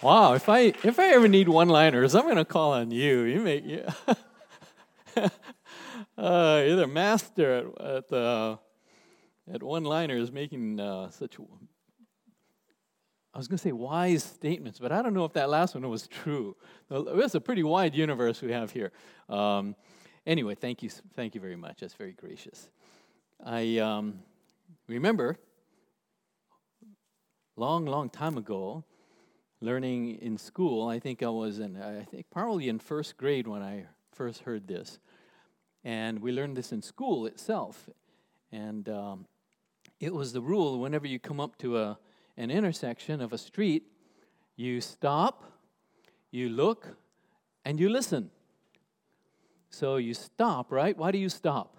Wow, if I ever need one-liners, I'm going to call on you. You're the master at one-liners, making such. I was going to say wise statements, but I don't know if that last one was true. It's a pretty wide universe we have here. Anyway, thank you very much. That's very gracious. I remember long time ago, learning in school. I think probably in first grade when I first heard this, and we learned this in school itself. And it was the rule: whenever you come up to an intersection of a street, you stop, you look, and you listen. So you stop, right? Why do you stop?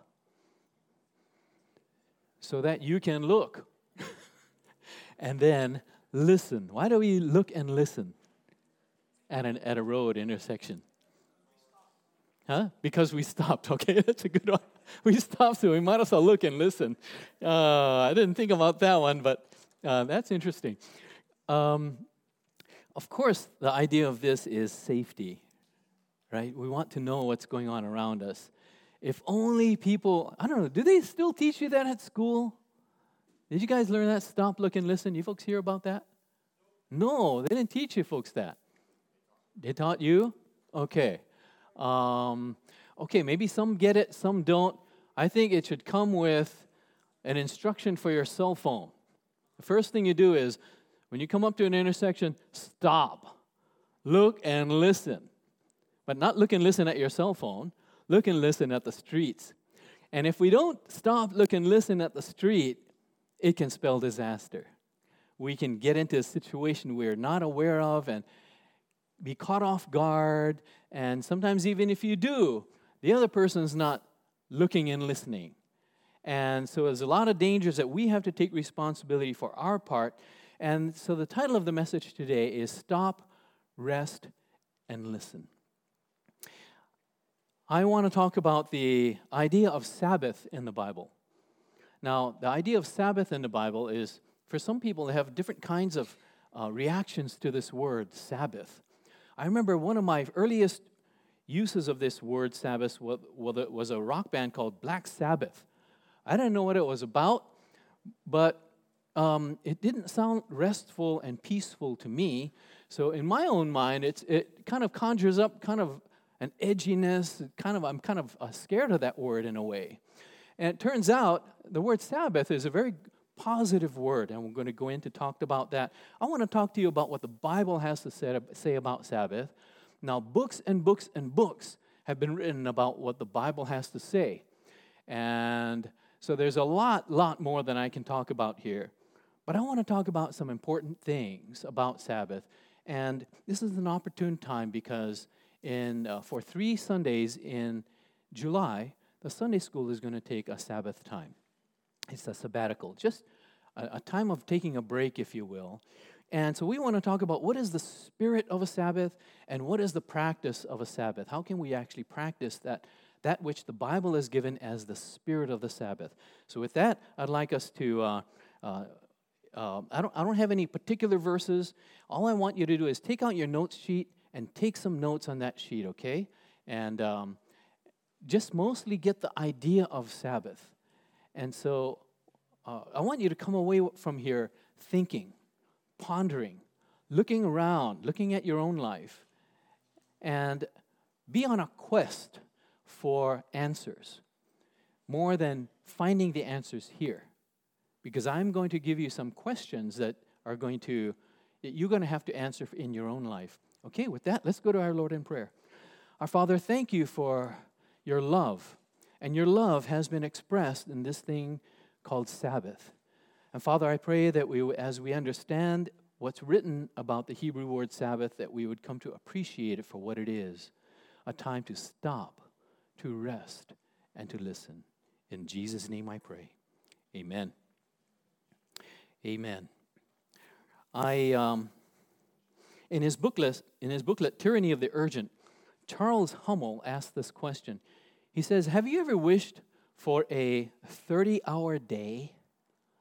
So that you can look. And then listen. Why do we look and listen at a road intersection? Huh? Because we stopped. Okay, that's a good one. We stopped, so we might as well look and listen. I didn't think about that one, but that's interesting. Of course, the idea of this is safety, right? We want to know what's going on around us. If only people, I don't know, do they still teach you that at school? Did you guys learn that? Stop, look, and listen. You folks hear about that? No, they didn't teach you folks that. They taught you? Okay. Maybe some get it, some don't. I think it should come with an instruction for your cell phone. The first thing you do is, when you come up to an intersection, stop, look and listen. But not look and listen at your cell phone. Look and listen at the streets. And if we don't stop, look and listen at the street, it can spell disaster. We can get into a situation we're not aware of and be caught off guard. And sometimes even if you do, the other person's not looking and listening. And so there's a lot of dangers that we have to take responsibility for our part. And so the title of the message today is Stop, Rest, and Listen. I want to talk about the idea of Sabbath in the Bible. Now, the idea of Sabbath in the Bible is, for some people, they have different kinds of reactions to this word, Sabbath. I remember one of my earliest uses of this word, Sabbath, was a rock band called Black Sabbath. I didn't know what it was about, but it didn't sound restful and peaceful to me. So in my own mind, it kind of conjures up kind of an edginess. I'm kind of scared of that word in a way. And it turns out the word Sabbath is a very positive word, and we're going to go in to talk about that. I want to talk to you about what the Bible has to say about Sabbath. Now, books and books and books have been written about what the Bible has to say. And so there's a lot more than I can talk about here. But I want to talk about some important things about Sabbath. And this is an opportune time because for 3 Sundays in July, the Sunday school is going to take a Sabbath time. It's a sabbatical, just a time of taking a break, if you will. And so we want to talk about what is the spirit of a Sabbath and what is the practice of a Sabbath. How can we actually practice that which the Bible has given as the spirit of the Sabbath? So with that, I'd like us to, I don't have any particular verses. All I want you to do is take out your notes sheet and take some notes on that sheet, okay? And just mostly get the idea of Sabbath. And so I want you to come away from here thinking, pondering, looking around, looking at your own life, and be on a quest for answers, more than finding the answers here. Because I'm going to give you some questions that you're going to have to answer in your own life. Okay, with that, let's go to our Lord in prayer. Our Father, thank you for your love. And your love has been expressed in this thing called Sabbath. And Father, I pray that as we understand what's written about the Hebrew word Sabbath, that we would come to appreciate it for what it is, a time to stop, to rest, and to listen. In Jesus' name I pray. Amen. Amen. In his booklet, Tyranny of the Urgent, Charles Hummel asked this question. He says, have you ever wished for a 30-hour day?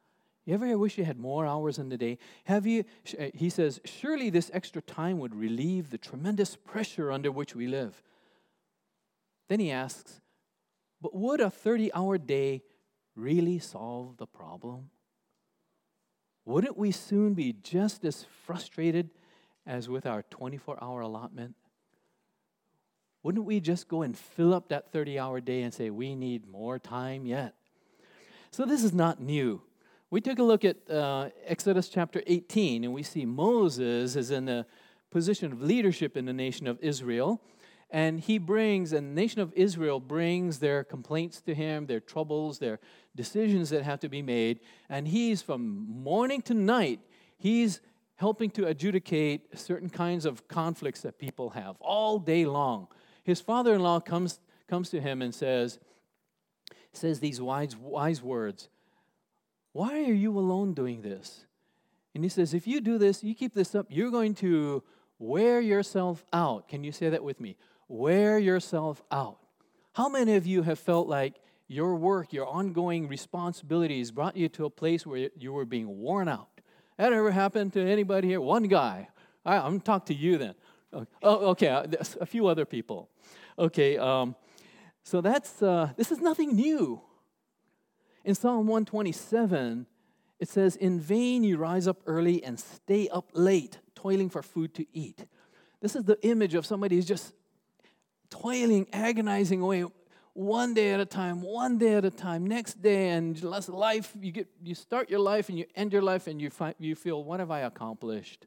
You ever wish you had more hours in the day? He says, surely this extra time would relieve the tremendous pressure under which we live. Then he asks, but would a 30-hour day really solve the problem? Wouldn't we soon be just as frustrated as with our 24-hour allotment? Wouldn't we just go and fill up that 30-hour day and say, we need more time yet? So this is not new. We took a look at Exodus chapter 18, and we see Moses is in a position of leadership in the nation of Israel. And the nation of Israel brings their complaints to him, their troubles, their decisions that have to be made. And he's, from morning to night, he's helping to adjudicate certain kinds of conflicts that people have all day long. His father-in-law comes to him and says these wise words. Why are you alone doing this? And he says, if you do this, you keep this up, you're going to wear yourself out. Can you say that with me? Wear yourself out. How many of you have felt like your work, your ongoing responsibilities brought you to a place where you were being worn out? That ever happened to anybody here? One guy. I'm going to talk to you then. Oh, okay, a few other people. Okay, so this is nothing new. In Psalm 127, it says, in vain you rise up early and stay up late, toiling for food to eat. This is the image of somebody who's just toiling, agonizing away one day at a time, next day, and life, you start your life and you end your life and you feel, what have I accomplished?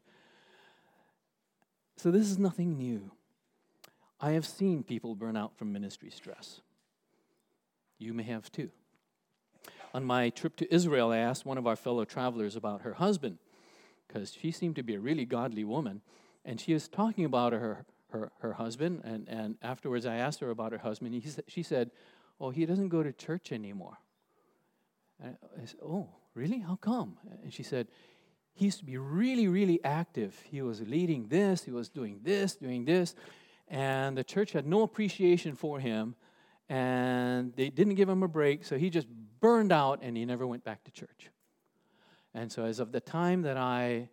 So this is nothing new. I have seen people burn out from ministry stress. You may have too. On my trip to Israel, I asked one of our fellow travelers about her husband, because she seemed to be a really godly woman, and she was talking about her husband, and afterwards I asked her about her husband. She said, oh, he doesn't go to church anymore. And I said, oh, really? How come? And she said, he used to be really, really active. He was leading this, he was doing this, and the church had no appreciation for him, and they didn't give him a break, so he just burned out, and he never went back to church. And so as of the time that I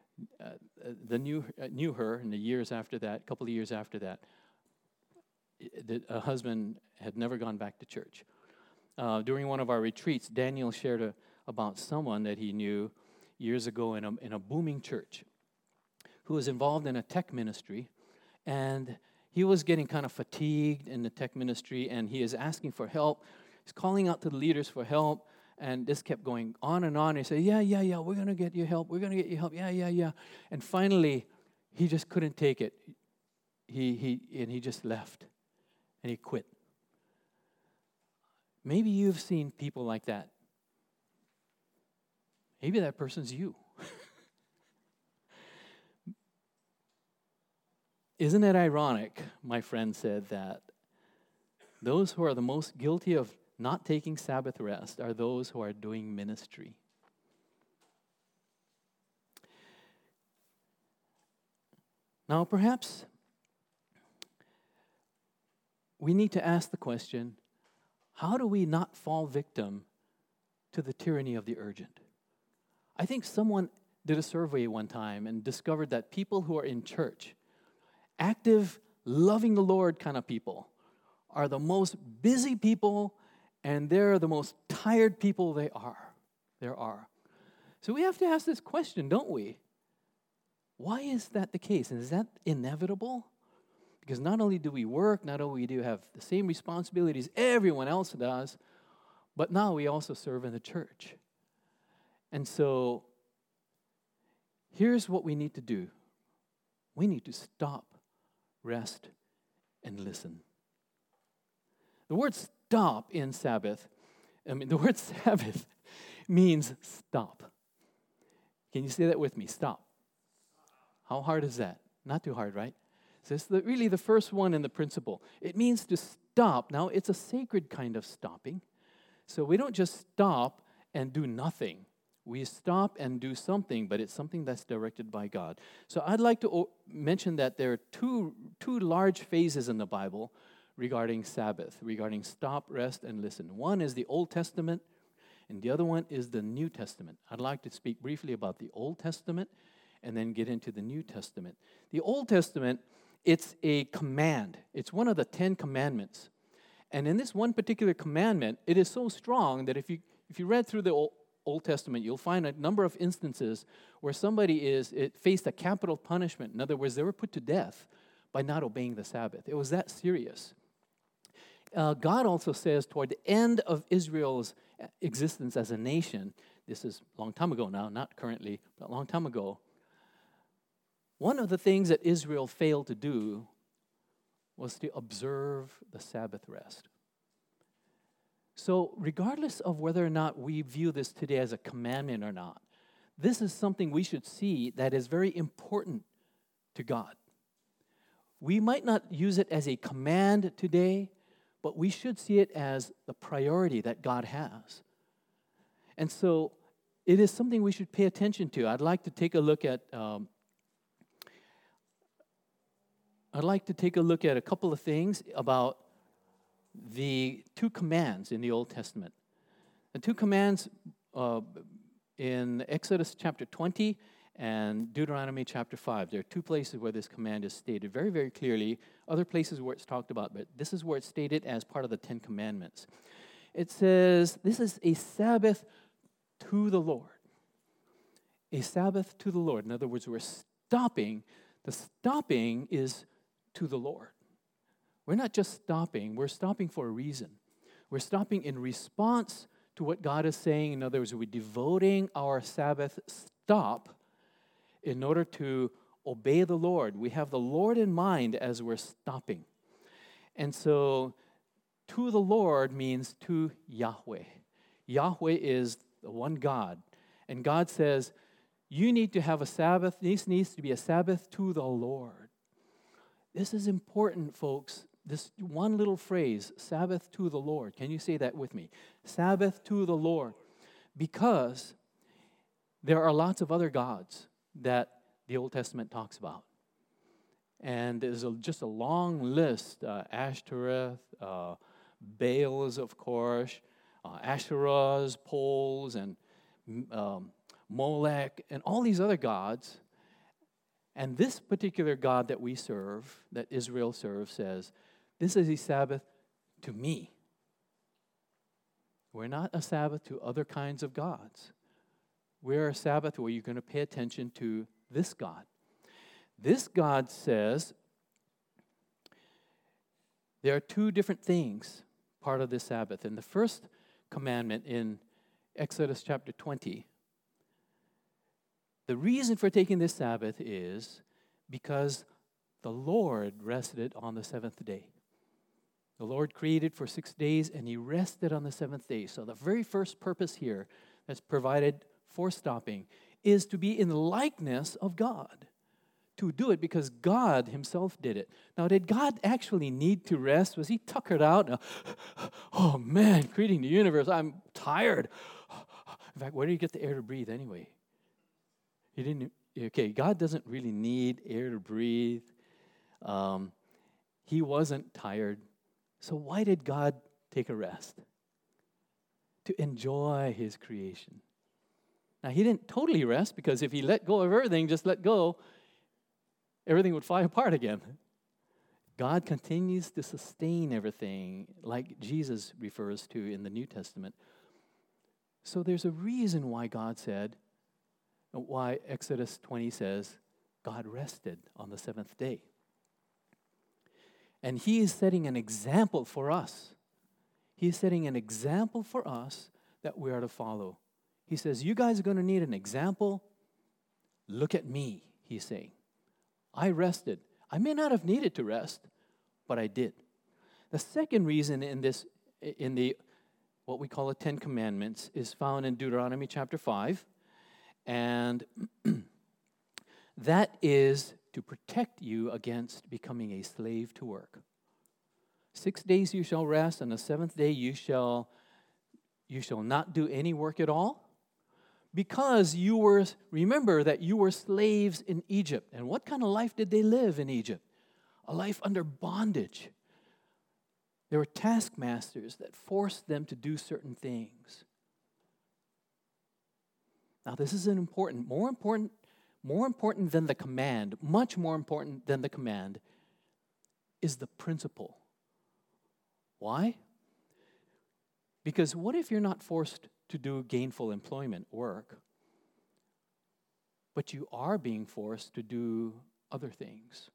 knew her in the years after that, a couple of years after that, the husband had never gone back to church. During one of our retreats, Daniel shared about someone that he knew years ago in a booming church who was involved in a tech ministry, and he was getting kind of fatigued in the tech ministry, and he is asking for help. He's calling out to the leaders for help, and this kept going on and on. He said, yeah, we're going to get you help. Yeah. And finally, he just couldn't take it. He just left, and he quit. Maybe you've seen people like that. Maybe that person's you. Isn't it ironic, my friend said, that those who are the most guilty of not taking Sabbath rest are those who are doing ministry? Now, perhaps we need to ask the question, how do we not fall victim to the tyranny of the urgent? I think someone did a survey one time and discovered that people who are in church, active, loving the Lord kind of people, are the most busy people, and they're the most tired people there are. So we have to ask this question, don't we? Why is that the case? And is that inevitable? Because not only do we work, not only do we have the same responsibilities everyone else does, but now we also serve in the church. And so here's what we need to do. We need to stop, rest, and listen. The word stop in Sabbath, the word Sabbath means stop. Can you say that with me? Stop. How hard is that? Not too hard, right? So it's really the first one in the principle. It means to stop. Now, it's a sacred kind of stopping. So we don't just stop and do nothing. We stop and do something, but it's something that's directed by God. So I'd like to mention that there are two large phases in the Bible regarding Sabbath, regarding stop, rest, and listen. One is the Old Testament, and the other one is the New Testament. I'd like to speak briefly about the Old Testament and then get into the New Testament. The Old Testament, it's a command. It's one of the 10 commandments. And in this one particular commandment, it is so strong that if you read through the Old Testament, you'll find a number of instances where somebody faced a capital punishment. In other words, they were put to death by not obeying the Sabbath. It was that serious. God also says toward the end of Israel's existence as a nation, this is a long time ago now, not currently, but a long time ago, one of the things that Israel failed to do was to observe the Sabbath rest. So regardless of whether or not we view this today as a commandment or not, this is something we should see that is very important to God. We might not use it as a command today, but we should see it as the priority that God has. And so it is something we should pay attention to. I'd like to take a look at a couple of things about the two commands in the Old Testament. The two commands in Exodus chapter 20 and Deuteronomy chapter 5. There are two places where this command is stated very, very clearly. Other places where it's talked about, but this is where it's stated as part of the 10 Commandments. It says, this is a Sabbath to the Lord. A Sabbath to the Lord. In other words, we're stopping. The stopping is to the Lord. We're not just stopping. We're stopping for a reason. We're stopping in response to what God is saying. In other words, we're devoting our Sabbath stop in order to obey the Lord. We have the Lord in mind as we're stopping. And so, to the Lord means to Yahweh. Yahweh is the one God. And God says, you need to have a Sabbath. This needs to be a Sabbath to the Lord. This is important, folks. This one little phrase, Sabbath to the Lord. Can you say that with me? Sabbath to the Lord. Because there are lots of other gods that the Old Testament talks about. And there's just a long list. Ashtoreth, Baals, of course, Asherahs, poles, and Molech, and all these other gods. And this particular God that we serve, that Israel serves, says, this is a Sabbath to me. We're not a Sabbath to other kinds of gods. We're a Sabbath where you're going to pay attention to this God. This God says there are two different things part of this Sabbath. And the first commandment in Exodus chapter 20, the reason for taking this Sabbath is because the Lord rested on the seventh day. The Lord created for 6 days, and He rested on the seventh day. So the very first purpose here that's provided for stopping is to be in the likeness of God. To do it because God Himself did it. Now, did God actually need to rest? Was He tuckered out? Oh man, creating the universe, I'm tired. In fact, where do you get the air to breathe anyway? He didn't. Okay, God doesn't really need air to breathe. He wasn't tired. So why did God take a rest? To enjoy His creation. Now, He didn't totally rest, because if He let go of everything, just let go, everything would fly apart again. God continues to sustain everything, like Jesus refers to in the New Testament. So there's a reason why God said, why Exodus 20 says, God rested on the seventh day. And He is setting an example for us. He is setting an example for us that we are to follow. He says, you guys are going to need an example. Look at me, He's saying. I rested. I may not have needed to rest, but I did. The second reason in the what we call the 10 Commandments is found in Deuteronomy chapter 5. And that is to protect you against becoming a slave to work. 6 days you shall rest, and the seventh day you shall not do any work at all. Because remember that you were slaves in Egypt. And what kind of life did they live in Egypt? A life under bondage. There were taskmasters that forced them to do certain things. Now, this is more important than the command, much more important than the command, is the principle. Why? Because what if you're not forced to do gainful employment work, but you are being forced to do other things?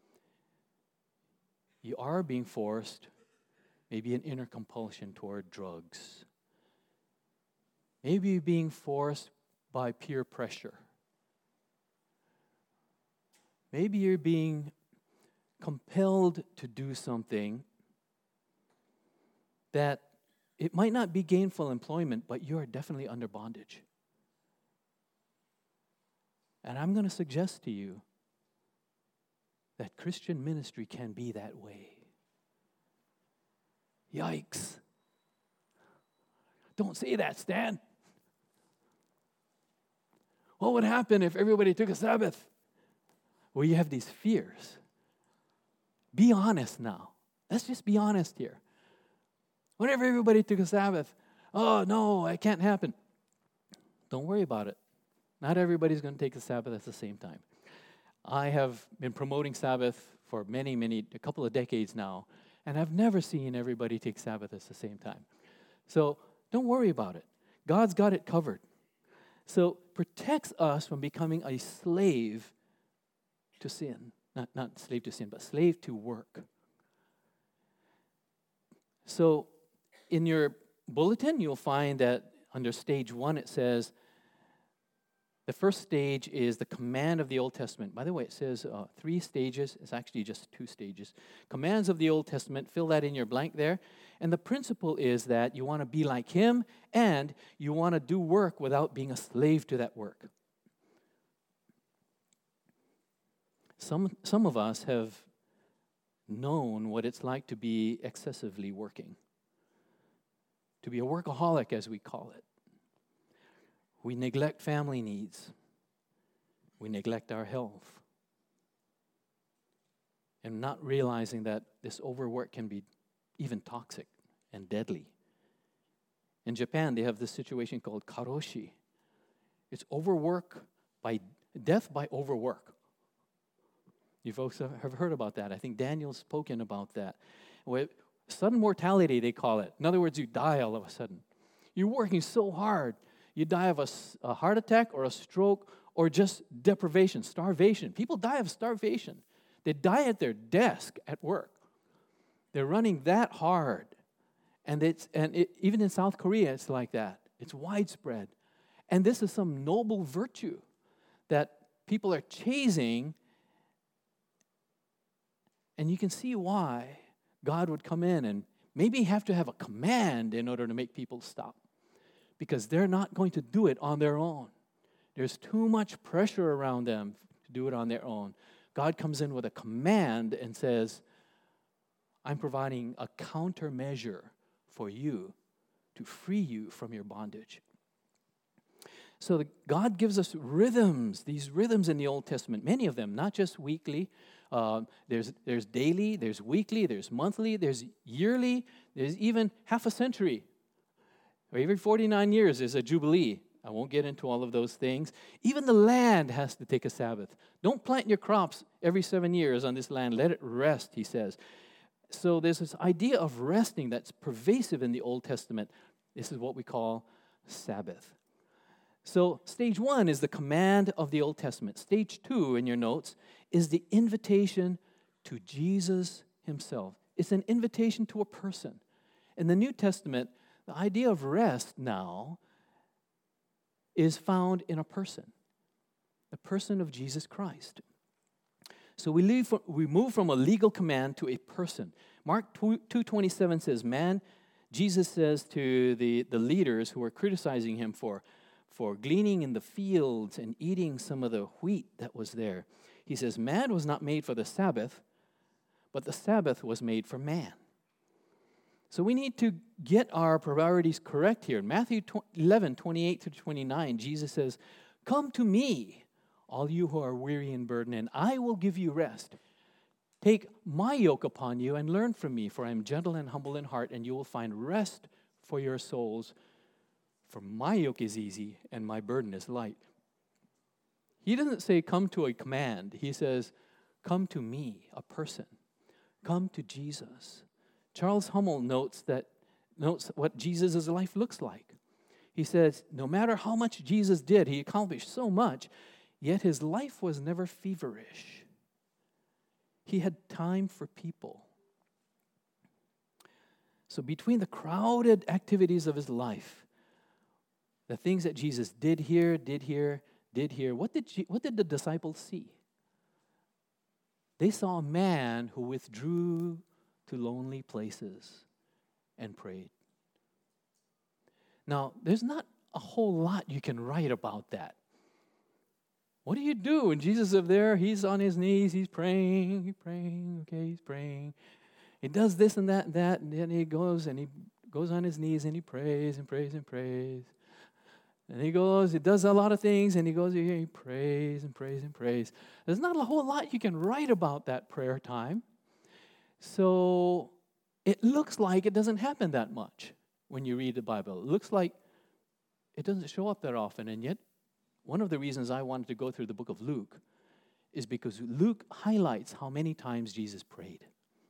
You are being forced, maybe an inner compulsion toward drugs. Maybe you're being forced by peer pressure. Maybe you're being compelled to do something that it might not be gainful employment, but you are definitely under bondage. And I'm going to suggest to you that Christian ministry can be that way. Yikes. Don't say that, Stan. What would happen if everybody took a Sabbath? Well, you have these fears. Be honest now. Let's just be honest here. What if everybody took a Sabbath? Oh, no, it can't happen. Don't worry about it. Not everybody's going to take a Sabbath at the same time. I have been promoting Sabbath for a couple of decades now, and I've never seen everybody take Sabbath at the same time. So don't worry about it. God's got it covered. So protects us from becoming a slave to sin. Not slave to sin, but slave to work. So in your bulletin, you'll find that under stage 1, it says, the first stage is the command of the Old Testament. By the way, it says 3 stages. It's actually just 2 stages. Commands of the Old Testament, fill that in your blank there. And the principle is that you want to be like Him and you want to do work without being a slave to that work. Some of us have known what it's like to be excessively working, to be a workaholic, as we call it. We neglect family needs. We neglect our health. And not realizing that this overwork can be even toxic and deadly. In Japan, they have this situation called karoshi. It's death by overwork. You folks have heard about that. I think Daniel's spoken about that. Sudden mortality, they call it. In other words, you die all of a sudden. You're working so hard. You die of a heart attack or a stroke or just deprivation, starvation. People die of starvation. They die at their desk at work. They're running that hard. Even in South Korea, it's like that. It's widespread. And this is some noble virtue that people are chasing. And you can see why God would come in and maybe have to have a command in order to make people stop. Because they're not going to do it on their own. There's too much pressure around them to do it on their own. God comes in with a command and says, I'm providing a countermeasure for you to free you from your bondage. So God gives us rhythms, these rhythms in the Old Testament, many of them, not just weekly. There's daily, there's weekly, there's monthly, there's yearly, there's even half a century. Every 49 years there's a jubilee. I won't get into all of those things. Even the land has to take a Sabbath. Don't plant your crops every 7 years on this land. Let it rest, he says. So there's this idea of resting that's pervasive in the Old Testament. This is what we call Sabbath. So stage 1 is the command of the Old Testament. Stage 2 in your notes is the invitation to Jesus himself. It's an invitation to a person. In the New Testament, the idea of rest now is found in a person, the person of Jesus Christ. So we move from a legal command to a person. Mark 2:27 says, Jesus says to the leaders who are criticizing him for gleaning in the fields and eating some of the wheat that was there. He says, man was not made for the Sabbath, but the Sabbath was made for man. So we need to get our priorities correct here. In Matthew 11:28-29, Jesus says, come to me, all you who are weary and burdened, and I will give you rest. Take my yoke upon you and learn from me, for I am gentle and humble in heart, and you will find rest for your souls. For my yoke is easy and my burden is light. He doesn't say come to a command. He says, come to me, a person. Come to Jesus. Charles Hummel notes what Jesus' life looks like. He says, no matter how much Jesus did, he accomplished so much, yet his life was never feverish. He had time for people. So between the crowded activities of his life, the things that Jesus did here, what did the disciples see? They saw a man who withdrew to lonely places and prayed. Now, there's not a whole lot you can write about that. What do you do when Jesus is up there? He's on his knees, he's praying, he's praying. He does this and that, and then he goes on his knees and he prays and prays and prays. And he does a lot of things, and he goes here, he prays and prays and prays. There's not a whole lot you can write about that prayer time. So it looks like it doesn't happen that much when you read the Bible. It looks like it doesn't show up that often, and yet one of the reasons I wanted to go through the book of Luke is because Luke highlights how many times Jesus prayed.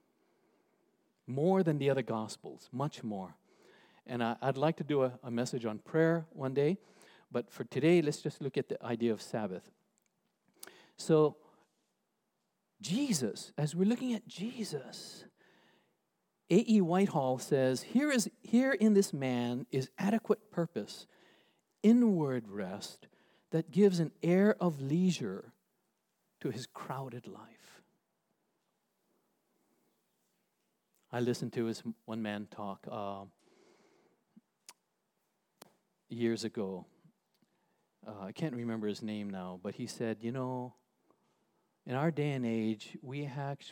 More than the other Gospels, much more. And I'd like to do a message on prayer one day, but for today, let's just look at the idea of Sabbath. So, Jesus, as we're looking at Jesus, A.E. Whitehall says, here in this man is adequate purpose, inward rest that gives an air of leisure to his crowded life. I listened to his one-man talk years ago. I can't remember his name now, but he said, in our day and age, we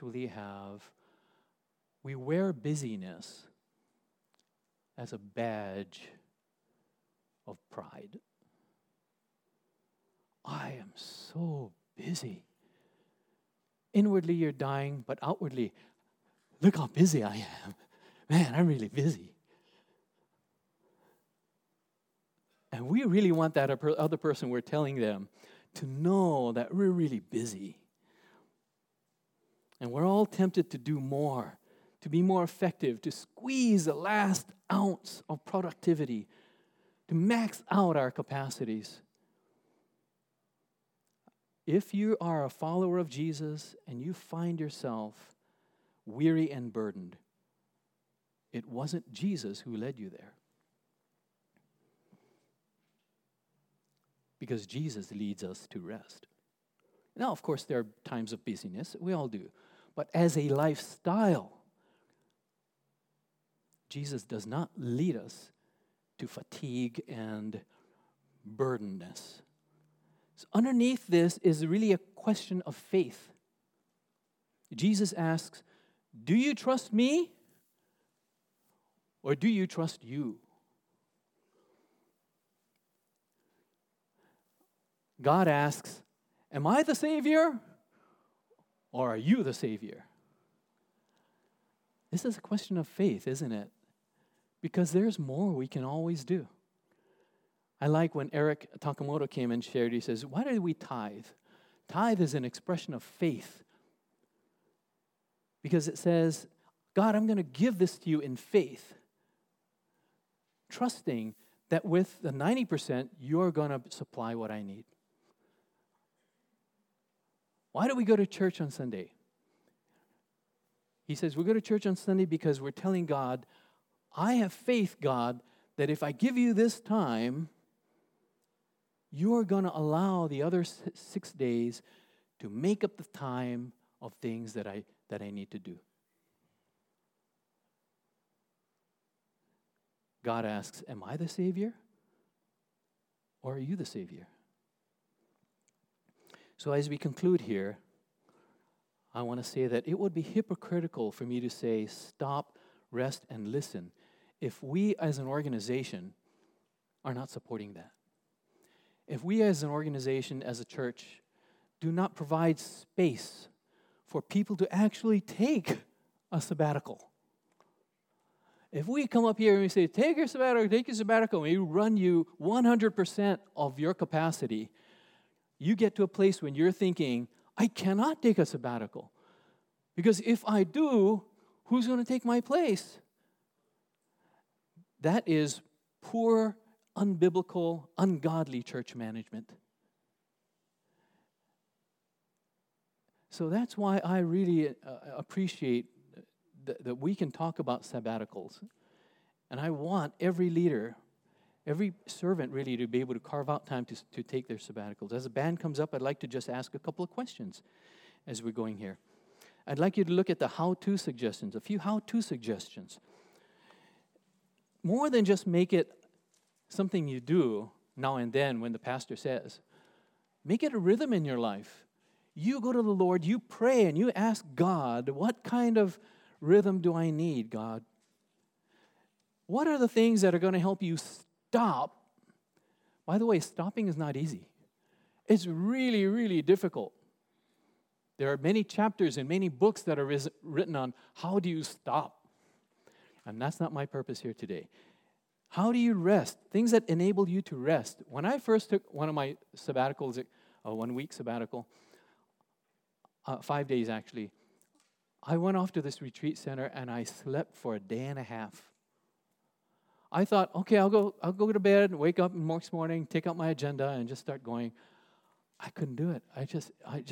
wear busyness as a badge of pride. I am so busy. Inwardly, you're dying, but outwardly, look how busy I am. Man, I'm really busy. And we really want that other person we're telling them to know that we're really busy. And we're all tempted to do more, to be more effective, to squeeze the last ounce of productivity, to max out our capacities. If you are a follower of Jesus and you find yourself weary and burdened, it wasn't Jesus who led you there. Because Jesus leads us to rest. Now, of course, there are times of busyness. We all do. But as a lifestyle, Jesus does not lead us to fatigue and burdenness. So underneath this is really a question of faith. Jesus asks, do you trust me or do you trust you? God asks, am I the Savior or are you the Savior? This is a question of faith, isn't it? Because there's more we can always do. I like when Eric Takamoto came and shared, he says, why do we tithe? Tithe is an expression of faith. Because it says, God, I'm going to give this to you in faith, trusting that with the 90%, you're going to supply what I need. Why do we go to church on Sunday? He says, we go to church on Sunday because we're telling God, I have faith, God, that if I give you this time, you're going to allow the other 6 days to make up the time of things that I need to do. God asks, am I the Savior? Or are you the Savior? So as we conclude here, I want to say that it would be hypocritical for me to say, stop, rest, and listen, if we as an organization are not supporting that. If we as an organization, as a church, do not provide space for people to actually take a sabbatical. If we come up here and we say, take your sabbatical, and we run you 100% of your capacity, you get to a place when you're thinking, I cannot take a sabbatical. Because if I do, who's going to take my place? That is poor, unbiblical, ungodly church management. So that's why I really appreciate that we can talk about sabbaticals. And I want every leader, every servant really to be able to carve out time to take their sabbaticals. As the band comes up, I'd like to just ask a couple of questions as we're going here. I'd like you to look at the how-to suggestions, a few how-to suggestions. More than just make it something you do now and then when the pastor says. Make it a rhythm in your life. You go to the Lord, you pray, and you ask God, what kind of rhythm do I need, God? What are the things that are going to help you stop? By the way, stopping is not easy. It's really, really difficult. There are many chapters and many books that are written on how do you stop. And that's not my purpose here today. How do you rest? Things that enable you to rest. When I first took one of my sabbaticals, a 1-week sabbatical, 5 days actually, I went off to this retreat center and I slept for a day and a half. I thought, okay, I'll go to bed, wake up next morning, take out my agenda, and just start going. I couldn't do it. I just,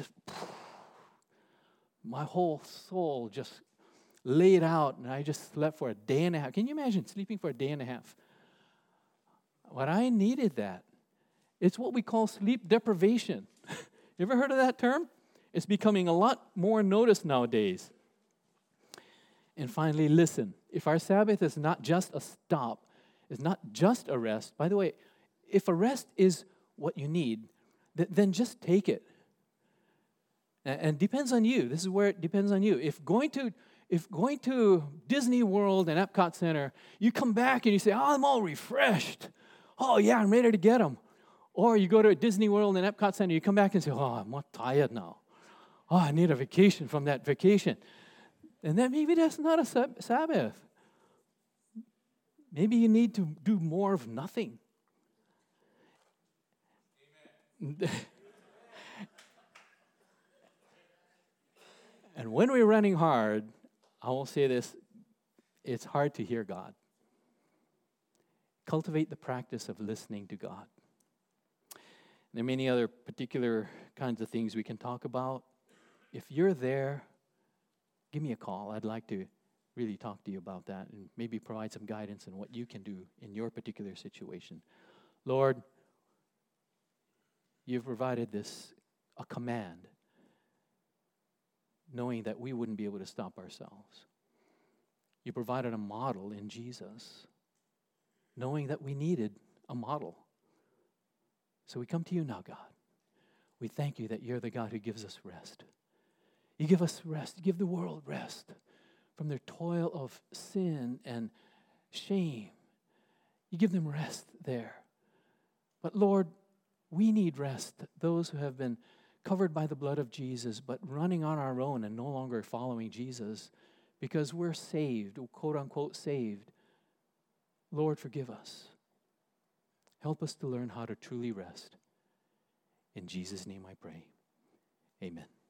my whole soul just laid out, and I just slept for a day and a half. Can you imagine sleeping for a day and a half? What I needed that. It's what we call sleep deprivation. You ever heard of that term? It's becoming a lot more noticed nowadays. And finally, listen. If our Sabbath is not just a stop, is not just a rest. By the way, if a rest is what you need, then just take it. And depends on you. This is where it depends on you. If going to Disney World and Epcot Center, you come back and you say, oh, I'm all refreshed. Oh, yeah, I'm ready to get them. Or you go to Disney World and Epcot Center, you come back and say, oh, I'm more tired now. Oh, I need a vacation from that vacation. And then maybe that's not a Sabbath. Maybe you need to do more of nothing. Amen. And when we're running hard, I will say this, it's hard to hear God. Cultivate the practice of listening to God. There are many other particular kinds of things we can talk about. If you're there, give me a call. I'd like to really talk to you about that and maybe provide some guidance on what you can do in your particular situation. Lord, you've provided a command, knowing that we wouldn't be able to stop ourselves. You provided a model in Jesus, knowing that we needed a model. So we come to you now, God. We thank you that you're the God who gives us rest. You give us rest. You give the world rest from their toil of sin and shame. You give them rest there. But Lord, we need rest. Those who have been covered by the blood of Jesus, but running on our own and no longer following Jesus because we're saved, quote unquote saved. Lord, forgive us. Help us to learn how to truly rest. In Jesus' name I pray. Amen.